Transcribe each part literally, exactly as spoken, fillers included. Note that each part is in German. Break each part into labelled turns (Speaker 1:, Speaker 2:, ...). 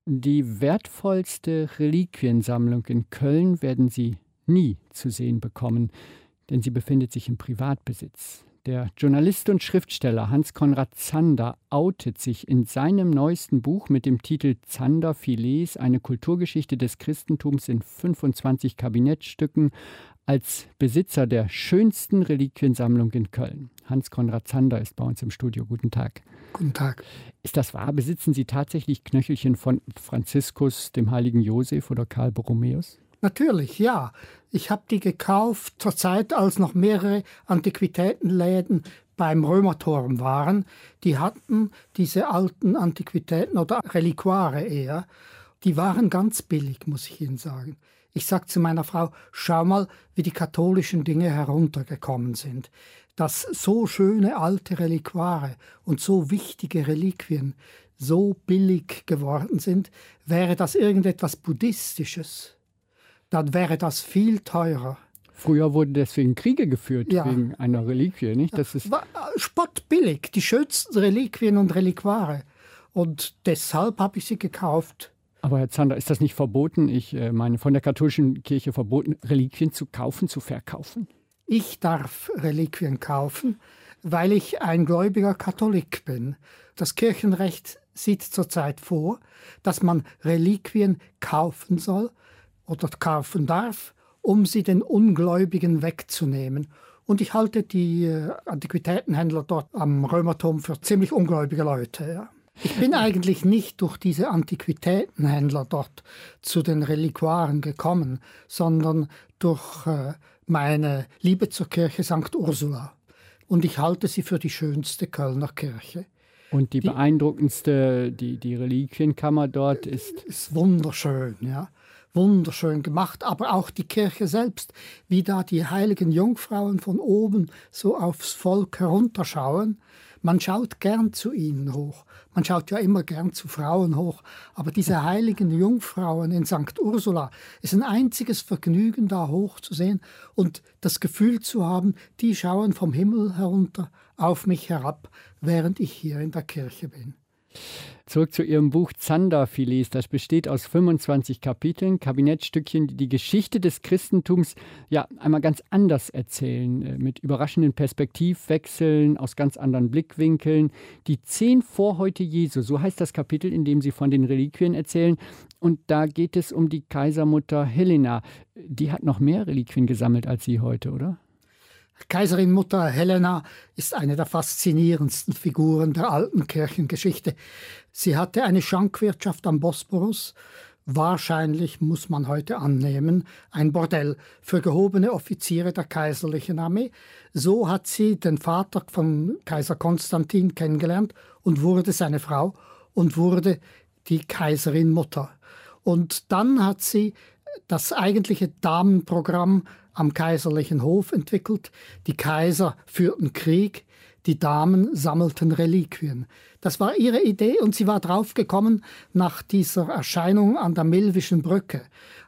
Speaker 1: Die wertvollste Reliquiensammlung in Köln werden Sie nie zu sehen bekommen, denn sie befindet sich im Privatbesitz. Der Journalist und Schriftsteller Hans-Konrad Zander outet sich in seinem neuesten Buch mit dem Titel Zander-Filets, eine Kulturgeschichte des Christentums in fünfundzwanzig Kabinettstücken, als Besitzer der schönsten Reliquiensammlung in Köln. Hans-Konrad Zander ist bei uns im Studio. Guten Tag.
Speaker 2: Guten Tag.
Speaker 1: Ist das wahr? Besitzen Sie tatsächlich Knöchelchen von Franziskus, dem heiligen Josef oder Karl Borromäus?
Speaker 2: Natürlich, ja. Ich habe die gekauft zur Zeit, als noch mehrere Antiquitätenläden beim Römerturm waren. Die hatten diese alten Antiquitäten oder Reliquare eher. Die waren ganz billig, muss ich Ihnen sagen. Ich sage zu meiner Frau, schau mal, wie die katholischen Dinge heruntergekommen sind. Dass so schöne alte Reliquare und so wichtige Reliquien so billig geworden sind, wäre das irgendetwas Buddhistisches, dann wäre das viel teurer.
Speaker 1: Früher wurden deswegen Kriege geführt,
Speaker 2: ja.
Speaker 1: wegen einer Reliquie, nicht? Das ist
Speaker 2: spottbillig, die schönsten Reliquien und Reliquare. Und deshalb habe ich sie gekauft.
Speaker 1: Aber Herr Zander, ist das nicht verboten? Ich äh, meine, von der katholischen Kirche verboten, Reliquien zu kaufen, zu verkaufen?
Speaker 2: Ich darf Reliquien kaufen, weil ich ein gläubiger Katholik bin. Das Kirchenrecht sieht zurzeit vor, dass man Reliquien kaufen soll oder kaufen darf, um sie den Ungläubigen wegzunehmen. Und ich halte die äh, Antiquitätenhändler dort am Römerturm für ziemlich ungläubige Leute. Ja. Ich bin eigentlich nicht durch diese Antiquitätenhändler dort zu den Reliquaren gekommen, sondern durch äh, meine Liebe zur Kirche Sankt Ursula. Und ich halte sie für die schönste Kölner Kirche.
Speaker 1: Und die, die beeindruckendste, die, die Reliquienkammer dort ist?
Speaker 2: Ist wunderschön, ja. Wunderschön gemacht, aber auch die Kirche selbst, wie da die heiligen Jungfrauen von oben so aufs Volk herunterschauen. Man schaut gern zu ihnen hoch. Man schaut ja immer gern zu Frauen hoch. Aber diese heiligen Jungfrauen in Sankt Ursula ist ein einziges Vergnügen, da hoch zu sehen und das Gefühl zu haben, die schauen vom Himmel herunter auf mich herab, während ich hier in der Kirche bin.
Speaker 1: Zurück zu Ihrem Buch Zander-Filets. Das besteht aus fünfundzwanzig Kapiteln, Kabinettstückchen, die die Geschichte des Christentums ja einmal ganz anders erzählen, mit überraschenden Perspektivwechseln, aus ganz anderen Blickwinkeln. Die zehn Vorhäute Jesu, so heißt das Kapitel, in dem Sie von den Reliquien erzählen. Und da geht es um die Kaisermutter Helena. Die hat noch mehr Reliquien gesammelt als Sie heute, oder?
Speaker 2: Kaiserin Mutter Helena ist eine der faszinierendsten Figuren der alten Kirchengeschichte. Sie hatte eine Schankwirtschaft am Bosporus, wahrscheinlich, muss man heute annehmen, ein Bordell für gehobene Offiziere der kaiserlichen Armee. So hat sie den Vater von Kaiser Konstantin kennengelernt und wurde seine Frau und wurde die Kaiserin Mutter. Und dann hat sie das eigentliche Damenprogramm am kaiserlichen Hof entwickelt. Die Kaiser führten Krieg, die Damen sammelten Reliquien. Das war ihre Idee und sie war draufgekommen nach dieser Erscheinung an der Milvischen Brücke,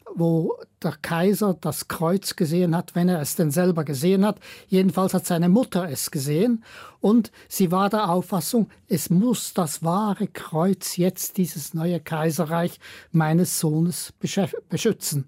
Speaker 2: wo der Kaiser das Kreuz gesehen hat, wenn er es denn selber gesehen hat. Jedenfalls hat seine Mutter es gesehen und sie war der Auffassung, es muss das wahre Kreuz jetzt dieses neue Kaiserreich meines Sohnes beschützen.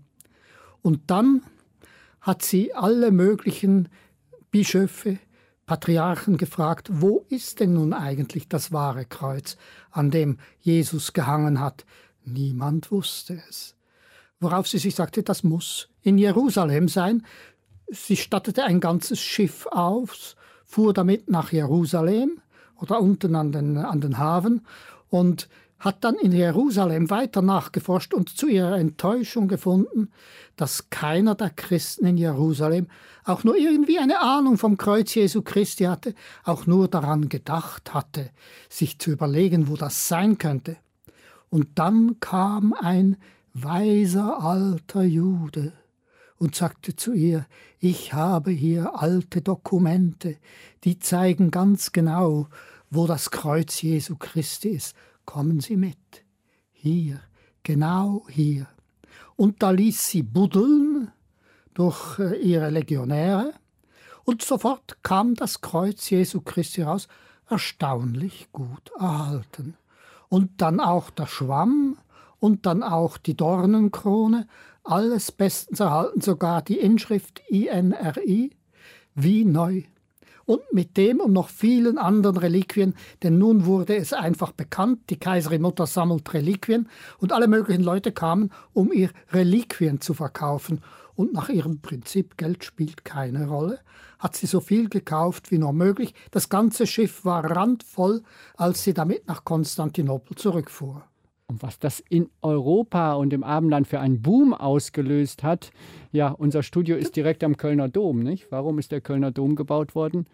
Speaker 2: Und dann hat sie alle möglichen Bischöfe, Patriarchen gefragt, wo ist denn nun eigentlich das wahre Kreuz, an dem Jesus gehangen hat? Niemand wusste es. Worauf sie sich sagte, das muss in Jerusalem sein. Sie stattete ein ganzes Schiff aus, fuhr damit nach Jerusalem oder unten an den, an den Hafen und hat dann in Jerusalem weiter nachgeforscht und zu ihrer Enttäuschung gefunden, dass keiner der Christen in Jerusalem auch nur irgendwie eine Ahnung vom Kreuz Jesu Christi hatte, auch nur daran gedacht hatte, sich zu überlegen, wo das sein könnte. Und dann kam ein weiser alter Jude und sagte zu ihr, ich habe hier alte Dokumente, die zeigen ganz genau, wo das Kreuz Jesu Christi ist. Kommen Sie mit. Hier, genau hier. Und da ließ sie buddeln durch ihre Legionäre und sofort kam das Kreuz Jesu Christi raus, erstaunlich gut erhalten. Und dann auch der Schwamm und dann auch die Dornenkrone, alles bestens erhalten, sogar die Inschrift I N R I, wie neu. Und mit dem und noch vielen anderen Reliquien, denn nun wurde es einfach bekannt, die Kaiserin Mutter sammelt Reliquien und alle möglichen Leute kamen, um ihr Reliquien zu verkaufen. Und nach ihrem Prinzip, Geld spielt keine Rolle, hat sie so viel gekauft wie nur möglich. Das ganze Schiff war randvoll, als sie damit nach Konstantinopel zurückfuhr.
Speaker 1: Und was das in Europa und im Abendland für einen Boom ausgelöst hat, ja, unser Studio ist direkt am Kölner Dom, nicht? Warum ist der Kölner Dom gebaut worden?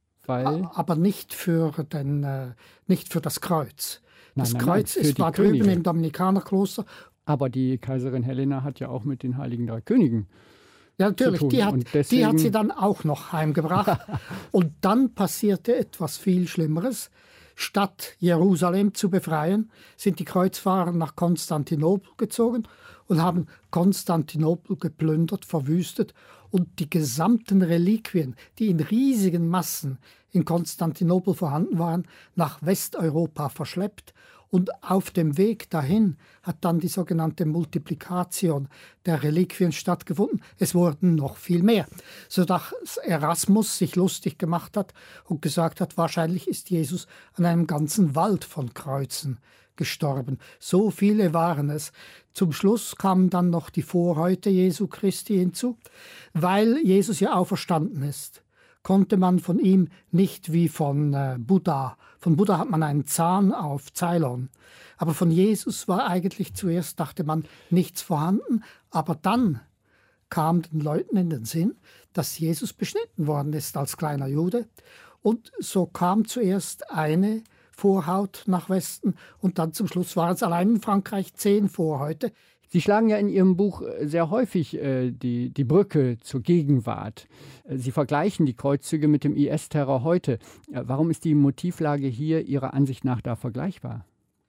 Speaker 1: Weil
Speaker 2: Aber nicht für, den, äh, nicht für das Kreuz. Das
Speaker 1: nein, nein,
Speaker 2: Kreuz
Speaker 1: nein,
Speaker 2: ist, war drüben
Speaker 1: Könige.
Speaker 2: im Dominikanerkloster.
Speaker 1: Aber die Kaiserin Helena hat ja auch mit den Heiligen Drei Königen
Speaker 2: Ja, natürlich,
Speaker 1: zu tun.
Speaker 2: die hat,
Speaker 1: Und deswegen...
Speaker 2: die hat sie dann auch noch heimgebracht. Und dann passierte etwas viel Schlimmeres. Statt Jerusalem zu befreien, sind die Kreuzfahrer nach Konstantinopel gezogen und haben Konstantinopel geplündert, verwüstet und die gesamten Reliquien, die in riesigen Massen in Konstantinopel vorhanden waren, nach Westeuropa verschleppt. Und auf dem Weg dahin hat dann die sogenannte Multiplikation der Reliquien stattgefunden. Es wurden noch viel mehr, sodass Erasmus sich lustig gemacht hat und gesagt hat, wahrscheinlich ist Jesus an einem ganzen Wald von Kreuzen gestorben. So viele waren es. Zum Schluss kamen dann noch die Vorhäute Jesu Christi hinzu, weil Jesus ja auferstanden ist. Konnte man von ihm nicht wie von äh, Buddha. Von Buddha hat man einen Zahn auf Ceylon. Aber von Jesus war eigentlich zuerst, dachte man, nichts vorhanden. Aber dann kam den Leuten in den Sinn, dass Jesus beschnitten worden ist als kleiner Jude. Und so kam zuerst eine Vorhaut nach Westen und dann zum Schluss waren es allein in Frankreich zehn Vorhäute.
Speaker 1: Sie schlagen ja in Ihrem Buch sehr häufig äh, die, die Brücke zur Gegenwart. Sie vergleichen die Kreuzzüge mit dem I S-Terror heute. Warum ist die Motivlage hier Ihrer Ansicht nach da vergleichbar?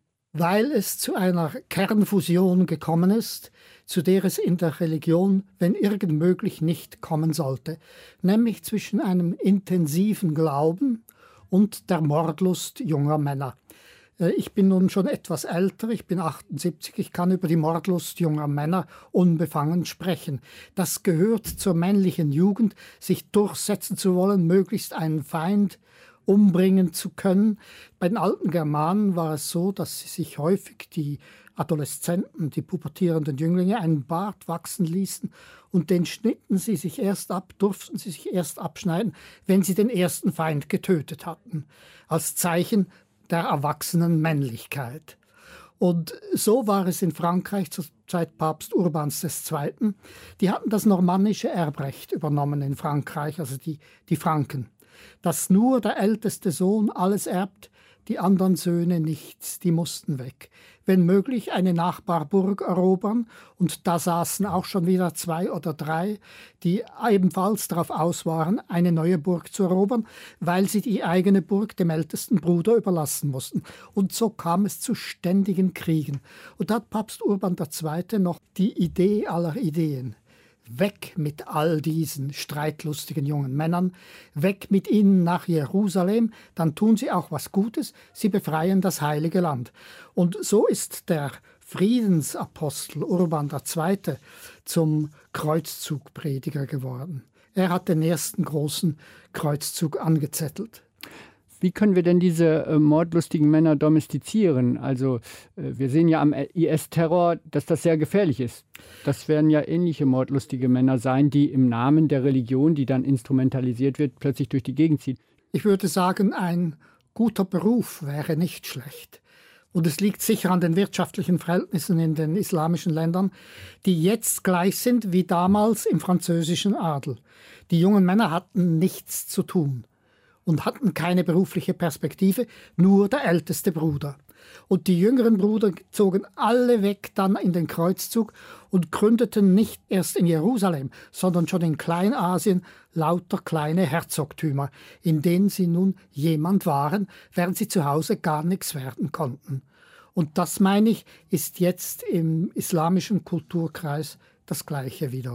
Speaker 2: Weil es zu einer Kernfusion gekommen ist, zu der es in der Religion, wenn irgend möglich, nicht kommen sollte, nämlich zwischen einem intensiven Glauben und der Mordlust junger Männer. Ich bin nun schon etwas älter, ich bin achtundsiebzig, ich kann über die Mordlust junger Männer unbefangen sprechen. Das gehört zur männlichen Jugend, sich durchsetzen zu wollen, möglichst einen Feind umbringen zu können. Bei den alten Germanen war es so, dass sie sich häufig die Adoleszenten, die pubertierenden Jünglinge, einen Bart wachsen ließen und den schnitten sie sich erst ab, durften sie sich erst abschneiden, wenn sie den ersten Feind getötet hatten, als Zeichen der erwachsenen Männlichkeit. Und so war es in Frankreich zur Zeit Papst Urbans der Zweite. Die hatten das normannische Erbrecht übernommen in Frankreich, also die, die Franken, dass nur der älteste Sohn alles erbt, die anderen Söhne nichts, die mussten weg. Wenn möglich eine Nachbarburg erobern und da saßen auch schon wieder zwei oder drei, die ebenfalls darauf aus waren, eine neue Burg zu erobern, weil sie die eigene Burg dem ältesten Bruder überlassen mussten. Und so kam es zu ständigen Kriegen. Und da hat Papst Urban der Zweite noch die Idee aller Ideen. Weg mit all diesen streitlustigen jungen Männern, weg mit ihnen nach Jerusalem, dann tun sie auch was Gutes, sie befreien das heilige Land. Und so ist der Friedensapostel Urban der Zweite zum Kreuzzugprediger geworden. Er hat den ersten großen Kreuzzug angezettelt.
Speaker 1: Wie können wir denn diese äh, mordlustigen Männer domestizieren? Also äh, wir sehen ja am I S-Terror, dass das sehr gefährlich ist. Das werden ja ähnliche mordlustige Männer sein, die im Namen der Religion, die dann instrumentalisiert wird, plötzlich durch die Gegend ziehen.
Speaker 2: Ich würde sagen, ein guter Beruf wäre nicht schlecht. Und es liegt sicher an den wirtschaftlichen Verhältnissen in den islamischen Ländern, die jetzt gleich sind wie damals im französischen Adel. Die jungen Männer hatten nichts zu tun und hatten keine berufliche Perspektive, nur der älteste Bruder. Und die jüngeren Brüder zogen alle weg dann in den Kreuzzug und gründeten nicht erst in Jerusalem, sondern schon in Kleinasien lauter kleine Herzogtümer, in denen sie nun jemand waren, während sie zu Hause gar nichts werden konnten. Und das, meine ich, ist jetzt im islamischen Kulturkreis das Gleiche wiederum.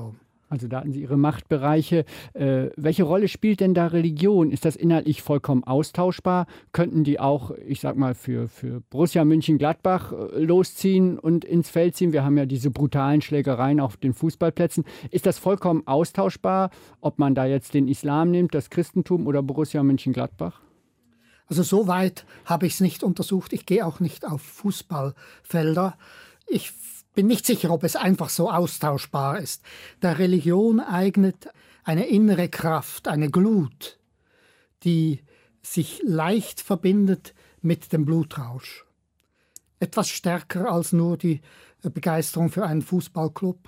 Speaker 1: Also da hatten Sie Ihre Machtbereiche. Äh, welche Rolle spielt denn da Religion? Ist das inhaltlich vollkommen austauschbar? Könnten die auch, ich sag mal, für, für Borussia Mönchengladbach äh, losziehen und ins Feld ziehen? Wir haben ja diese brutalen Schlägereien auf den Fußballplätzen. Ist das vollkommen austauschbar, ob man da jetzt den Islam nimmt, das Christentum oder Borussia Mönchengladbach?
Speaker 2: Also so weit habe ich es nicht untersucht. Ich gehe auch nicht auf Fußballfelder. Ich bin nicht sicher, ob es einfach so austauschbar ist. Der Religion eignet eine innere Kraft, eine Glut, die sich leicht verbindet mit dem Blutrausch. Etwas stärker als nur die Begeisterung für einen Fußballclub.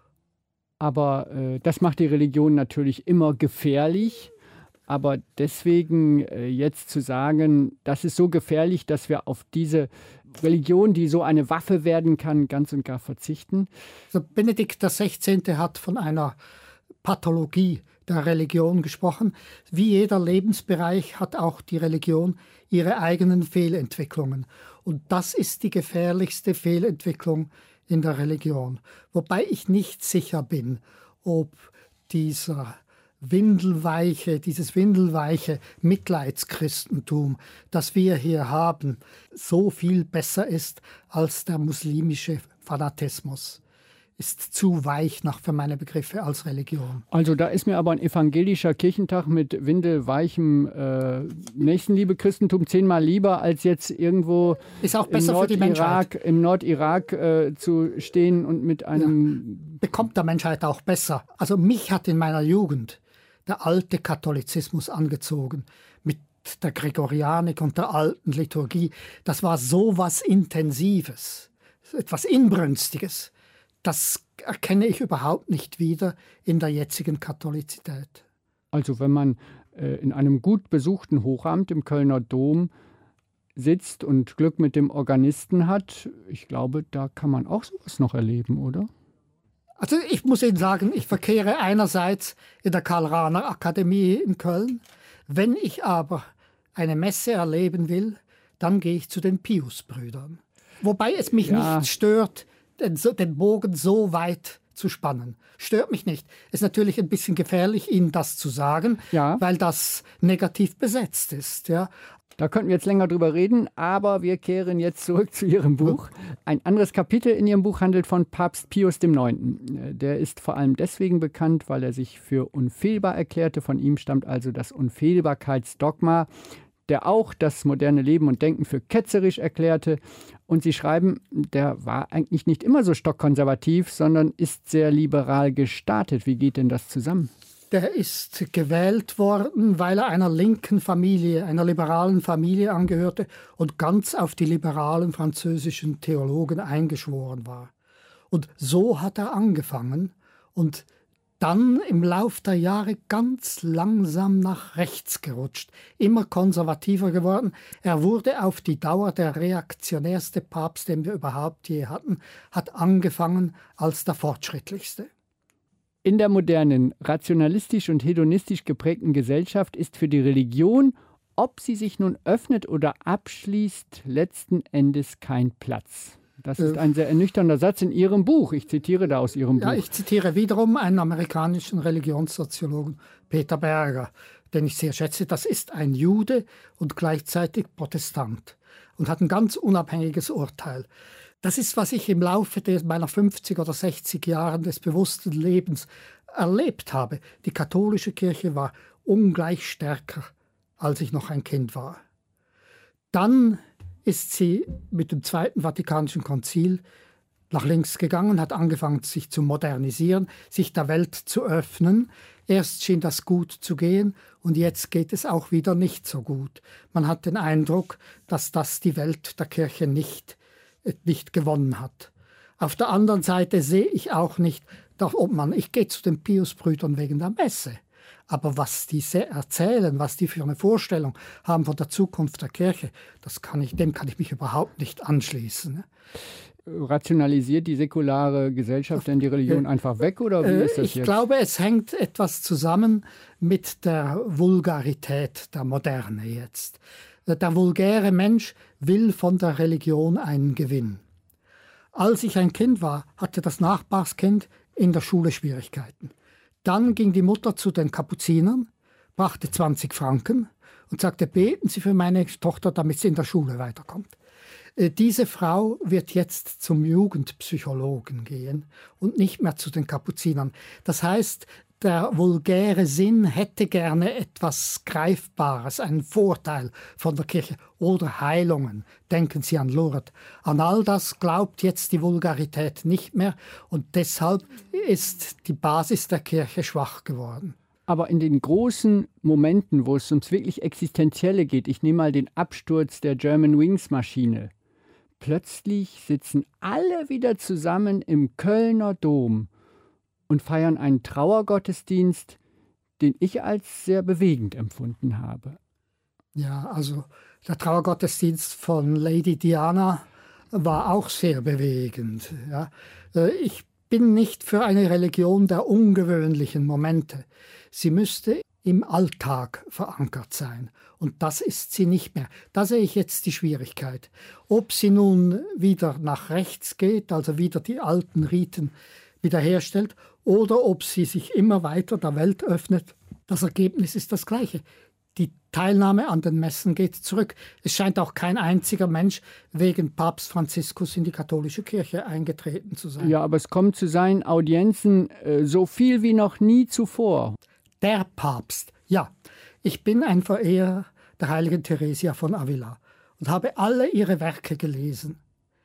Speaker 1: Aber äh, das macht die Religion natürlich immer gefährlich. Aber deswegen äh, jetzt zu sagen, das ist so gefährlich, dass wir auf diese Religion, die so eine Waffe werden kann, ganz und gar verzichten.
Speaker 2: Also Benedikt der Sechzehnte hat von einer Pathologie der Religion gesprochen. Wie jeder Lebensbereich hat auch die Religion ihre eigenen Fehlentwicklungen. Und das ist die gefährlichste Fehlentwicklung in der Religion. Wobei ich nicht sicher bin, ob dieser windelweiche, dieses windelweiche Mitleidschristentum, das wir hier haben, so viel besser ist als der muslimische Fanatismus. Ist zu weich nach für meine Begriffe als Religion.
Speaker 1: Also da ist mir aber ein evangelischer Kirchentag mit windelweichem äh, Nächstenliebe-Christentum zehnmal lieber, als jetzt irgendwo
Speaker 2: ist auch
Speaker 1: im
Speaker 2: besser für die Menschheit.
Speaker 1: Im Nordirak äh, zu stehen und mit einem...
Speaker 2: Ja, bekommt der Menschheit auch besser. Also mich hat in meiner Jugend der alte Katholizismus angezogen, mit der Gregorianik und der alten Liturgie. Das war so was Intensives, etwas Inbrünstiges. Das erkenne ich überhaupt nicht wieder in der jetzigen Katholizität.
Speaker 1: Also wenn man äh, in einem gut besuchten Hochamt im Kölner Dom sitzt und Glück mit dem Organisten hat, ich glaube, da kann man auch sowas noch erleben, oder?
Speaker 2: Also ich muss Ihnen sagen, ich verkehre einerseits in der Karl-Rahner-Akademie in Köln. Wenn ich aber eine Messe erleben will, dann gehe ich zu den Pius-Brüdern. Wobei es mich ja. nicht stört, den, den Bogen so weit zu spannen. Stört mich nicht. Es ist natürlich ein bisschen gefährlich, Ihnen das zu sagen, ja. weil das negativ besetzt ist. Ja.
Speaker 1: Da könnten wir jetzt länger drüber reden, aber wir kehren jetzt zurück zu Ihrem Buch. Ein anderes Kapitel in Ihrem Buch handelt von Papst Pius der Neunte. Der ist vor allem deswegen bekannt, weil er sich für unfehlbar erklärte. Von ihm stammt also das Unfehlbarkeitsdogma, der auch das moderne Leben und Denken für ketzerisch erklärte. Und Sie schreiben, der war eigentlich nicht immer so stockkonservativ, sondern ist sehr liberal gestartet. Wie geht denn das zusammen?
Speaker 2: Der ist gewählt worden, weil er einer linken Familie, einer liberalen Familie angehörte und ganz auf die liberalen französischen Theologen eingeschworen war. Und so hat er angefangen und dann im Lauf der Jahre ganz langsam nach rechts gerutscht, immer konservativer geworden. Er wurde auf die Dauer der reaktionärste Papst, den wir überhaupt je hatten, hat angefangen als der fortschrittlichste.
Speaker 1: In der modernen, rationalistisch und hedonistisch geprägten Gesellschaft ist für die Religion, ob sie sich nun öffnet oder abschließt, letzten Endes kein Platz. Das ist ein sehr ernüchternder Satz in Ihrem Buch. Ich zitiere da aus Ihrem Buch.
Speaker 2: Ja, ich zitiere wiederum einen amerikanischen Religionssoziologen, Peter Berger, den ich sehr schätze. Das ist ein Jude und gleichzeitig Protestant und hat ein ganz unabhängiges Urteil. Das ist, was ich im Laufe meiner fünfzig oder sechzig Jahren des bewussten Lebens erlebt habe. Die katholische Kirche war ungleich stärker, als ich noch ein Kind war. Dann ist sie mit dem Zweiten Vatikanischen Konzil nach links gegangen, hat angefangen, sich zu modernisieren, sich der Welt zu öffnen. Erst schien das gut zu gehen und jetzt geht es auch wieder nicht so gut. Man hat den Eindruck, dass das die Welt der Kirche nicht nicht gewonnen hat. Auf der anderen Seite sehe ich auch nicht, ob man, ich gehe zu den Pius-Brüdern wegen der Messe, aber was die erzählen, was die für eine Vorstellung haben von der Zukunft der Kirche, das kann ich, dem kann ich mich überhaupt nicht anschließen.
Speaker 1: Rationalisiert die säkulare Gesellschaft denn die Religion einfach weg, oder wie ist das
Speaker 2: ich
Speaker 1: jetzt?
Speaker 2: Ich glaube, es hängt etwas zusammen mit der Vulgarität der Moderne jetzt. Der vulgäre Mensch will von der Religion einen Gewinn. Als ich ein Kind war, hatte das Nachbarskind in der Schule Schwierigkeiten. Dann ging die Mutter zu den Kapuzinern, brachte zwanzig Franken und sagte, beten Sie für meine Tochter, damit sie in der Schule weiterkommt. Diese Frau wird jetzt zum Jugendpsychologen gehen und nicht mehr zu den Kapuzinern. Das heißt, der vulgäre Sinn hätte gerne etwas Greifbares, einen Vorteil von der Kirche oder Heilungen. Denken Sie an Lourdes. An all das glaubt jetzt die Vulgarität nicht mehr und deshalb ist die Basis der Kirche schwach geworden.
Speaker 1: Aber in den großen Momenten, wo es ums wirklich Existenzielle geht, ich nehme mal den Absturz der Germanwings-Maschine, plötzlich sitzen alle wieder zusammen im Kölner Dom und feiern einen Trauergottesdienst, den ich als sehr bewegend empfunden habe.
Speaker 2: Ja, also der Trauergottesdienst von Lady Diana war auch sehr bewegend. Ja. Ich bin nicht für eine Religion der ungewöhnlichen Momente. Sie müsste im Alltag verankert sein. Und das ist sie nicht mehr. Da sehe ich jetzt die Schwierigkeit. Ob sie nun wieder nach rechts geht, also wieder die alten Riten wiederherstellt, oder ob sie sich immer weiter der Welt öffnet, das Ergebnis ist das gleiche. Die Teilnahme an den Messen geht zurück. Es scheint auch kein einziger Mensch wegen Papst Franziskus in die katholische Kirche eingetreten zu sein.
Speaker 1: Ja, aber es kommt zu seinen Audienzen äh, so viel wie noch nie zuvor.
Speaker 2: Der Papst, ja. Ich bin ein Verehrer der heiligen Theresia von Avila und habe alle ihre Werke gelesen.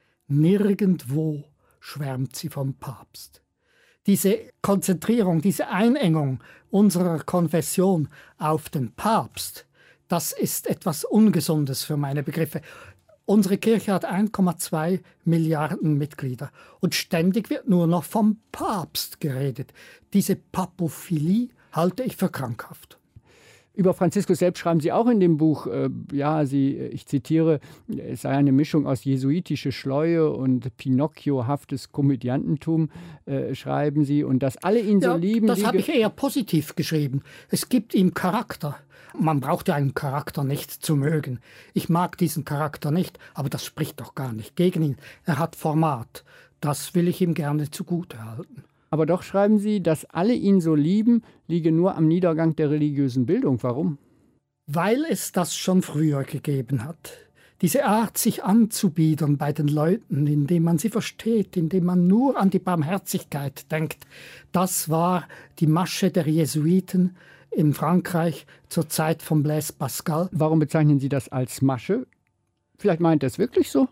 Speaker 2: Nirgendwo schwärmt sie vom Papst. Diese Konzentrierung, diese Einengung unserer Konfession auf den Papst, das ist etwas Ungesundes für meine Begriffe. Unsere Kirche hat eins Komma zwei Milliarden Mitglieder und ständig wird nur noch vom Papst geredet. Diese Papophilie halte ich für krankhaft.
Speaker 1: Über Franziskus selbst schreiben Sie auch in dem Buch, äh, ja, Sie, ich zitiere, es sei eine Mischung aus jesuitische Schleue und Pinocchio-haftes Komödiantentum, äh, schreiben Sie, und dass alle ihn
Speaker 2: ja,
Speaker 1: so lieben.
Speaker 2: Das habe ich eher positiv geschrieben. Es gibt ihm Charakter. Man braucht ja einen Charakter nicht zu mögen. Ich mag diesen Charakter nicht, aber das spricht doch gar nicht gegen ihn. Er hat Format. Das will ich ihm gerne zugutehalten.
Speaker 1: Aber doch schreiben Sie, dass alle ihn so lieben, liege nur am Niedergang der religiösen Bildung. Warum?
Speaker 2: Weil es das schon früher gegeben hat. Diese Art, sich anzubiedern bei den Leuten, indem man sie versteht, indem man nur an die Barmherzigkeit denkt, das war die Masche der Jesuiten in Frankreich zur Zeit von Blaise Pascal.
Speaker 1: Warum bezeichnen Sie das als Masche? Vielleicht meint er es wirklich so?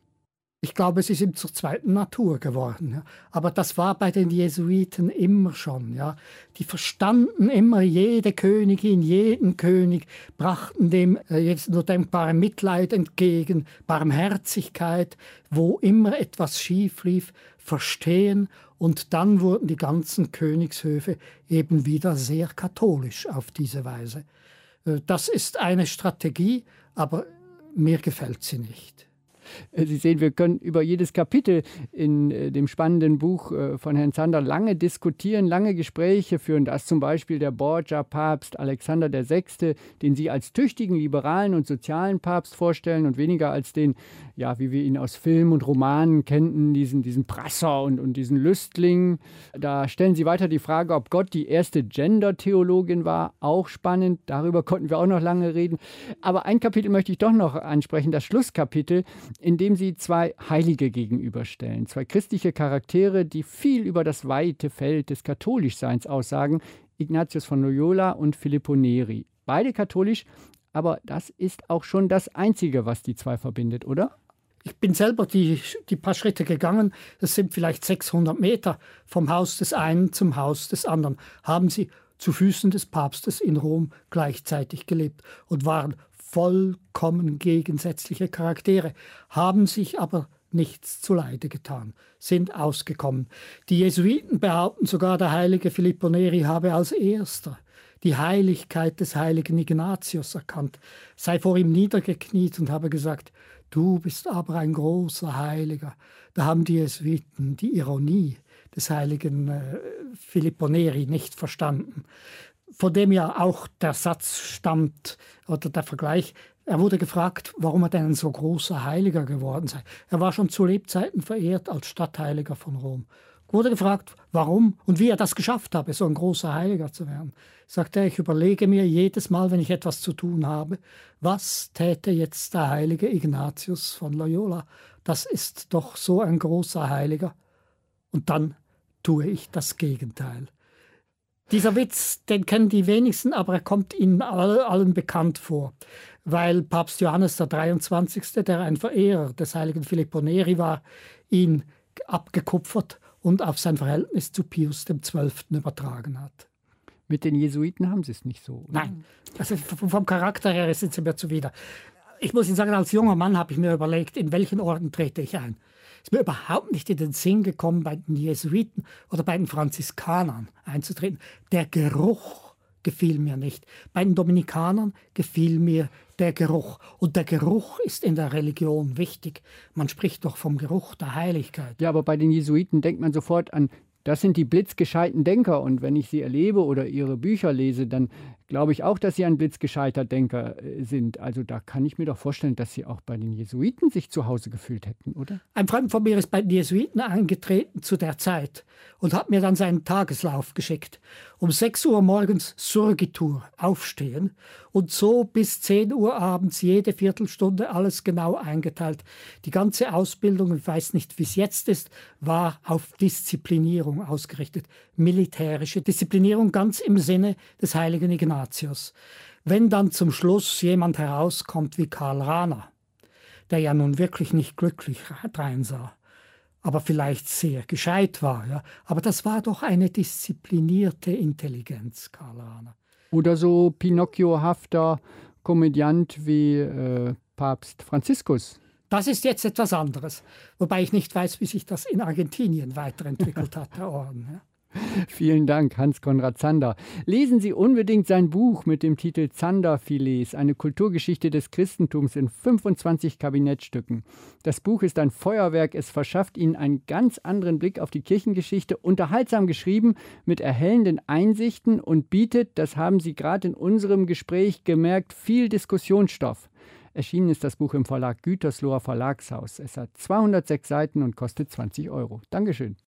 Speaker 2: Ich glaube, es ist ihm zur zweiten Natur geworden. Ja. Aber das war bei den Jesuiten immer schon. Ja. Die verstanden immer jede Königin, jeden König, brachten dem äh, jetzt nur denkbare Mitleid entgegen, Barmherzigkeit, wo immer etwas schief lief, verstehen. Und dann wurden die ganzen Königshöfe eben wieder sehr katholisch auf diese Weise. Äh, das ist eine Strategie, aber mir gefällt sie nicht.
Speaker 1: Sie sehen, wir können über jedes Kapitel in äh, dem spannenden Buch äh, von Herrn Zander lange diskutieren, lange Gespräche führen. Da ist zum Beispiel der Borgia-Papst Alexander der Sechste, den Sie als tüchtigen, liberalen und sozialen Papst vorstellen und weniger als den, ja, wie wir ihn aus Filmen und Romanen kennen, diesen, diesen Prasser und, und diesen Lüstling. Da stellen Sie weiter die Frage, ob Gott die erste Gender-Theologin war. Auch spannend, darüber konnten wir auch noch lange reden. Aber ein Kapitel möchte ich doch noch ansprechen, das Schlusskapitel, in dem Sie zwei Heilige gegenüberstellen. Zwei christliche Charaktere, die viel über das weite Feld des Katholischseins aussagen. Ignatius von Loyola und Filippo Neri. Beide katholisch, aber das ist auch schon das Einzige, was die zwei verbindet, oder?
Speaker 2: Ich bin selber die, die paar Schritte gegangen. Das sind vielleicht sechshundert Meter vom Haus des einen zum Haus des anderen. Haben sie zu Füßen des Papstes in Rom gleichzeitig gelebt und waren vollkommen gegensätzliche Charaktere, haben sich aber nichts zuleide getan, sind ausgekommen. Die Jesuiten behaupten sogar, der heilige Filippo Neri habe als erster die Heiligkeit des heiligen Ignatius erkannt, sei vor ihm niedergekniet und habe gesagt, du bist aber ein großer Heiliger. Da haben die Jesuiten die Ironie des heiligen äh, Filippo Neri nicht verstanden. Von dem ja auch der Satz stammt, oder der Vergleich, er wurde gefragt, warum er denn ein so großer Heiliger geworden sei. Er war schon zu Lebzeiten verehrt als Stadtheiliger von Rom. Wurde gefragt, warum und wie er das geschafft habe, so ein großer Heiliger zu werden. Sagt er, ich überlege mir jedes Mal, wenn ich etwas zu tun habe, was täte jetzt der heilige Ignatius von Loyola? Das ist doch so ein großer Heiliger. Und dann tue ich das Gegenteil. Dieser Witz, den kennen die wenigsten, aber er kommt ihnen allen bekannt vor, weil Papst Johannes der dreiundzwanzigste., der ein Verehrer des heiligen Filippo Neri war, ihn abgekupfert und auf sein Verhältnis zu Pius der Zwölfte. übertragen hat.
Speaker 1: Mit den Jesuiten haben Sie es nicht so, oder?
Speaker 2: Nein, also vom Charakter her sind sie mir zuwider. Ich muss Ihnen sagen, als junger Mann habe ich mir überlegt, in welchen Orden trete ich ein. Es ist mir überhaupt nicht in den Sinn gekommen, bei den Jesuiten oder bei den Franziskanern einzutreten. Der Geruch gefiel mir nicht. Bei den Dominikanern gefiel mir der Geruch. Und der Geruch ist in der Religion wichtig. Man spricht doch vom Geruch der Heiligkeit.
Speaker 1: Ja, aber bei den Jesuiten denkt man sofort an, das sind die blitzgescheiten Denker. Und wenn ich sie erlebe oder ihre Bücher lese, dann glaube ich auch, dass sie ein blitzgescheiter Denker sind. Also da kann ich mir doch vorstellen, dass sie auch bei den Jesuiten sich zu Hause gefühlt hätten, oder?
Speaker 2: Ein Freund von mir ist bei den Jesuiten eingetreten zu der Zeit und hat mir dann seinen Tageslauf geschickt. Um sechs Uhr morgens Surgitur, aufstehen und so bis zehn Uhr abends jede Viertelstunde alles genau eingeteilt. Die ganze Ausbildung, ich weiß nicht, wie es jetzt ist, war auf Disziplinierung ausgerichtet. Militärische Disziplinierung ganz im Sinne des heiligen Ignatius. Wenn dann zum Schluss jemand herauskommt wie Karl Rahner, der ja nun wirklich nicht glücklich reinsah, aber vielleicht sehr gescheit war. Ja. Aber das war doch eine disziplinierte Intelligenz, Karl Rahner.
Speaker 1: Oder so Pinocchio-hafter Komödiant wie äh, Papst Franziskus.
Speaker 2: Das ist jetzt etwas anderes. Wobei ich nicht weiß, wie sich das in Argentinien weiterentwickelt hat, der Orden. Ja.
Speaker 1: Vielen Dank, Hans-Konrad Zander. Lesen Sie unbedingt sein Buch mit dem Titel Zanderfilets, eine Kulturgeschichte des Christentums in fünfundzwanzig Kabinettstücken. Das Buch ist ein Feuerwerk, es verschafft Ihnen einen ganz anderen Blick auf die Kirchengeschichte, unterhaltsam geschrieben, mit erhellenden Einsichten und bietet, das haben Sie gerade in unserem Gespräch gemerkt, viel Diskussionsstoff. Erschienen ist das Buch im Verlag Gütersloher Verlagshaus. Es hat zweihundertsechs Seiten und kostet zwanzig Euro. Dankeschön.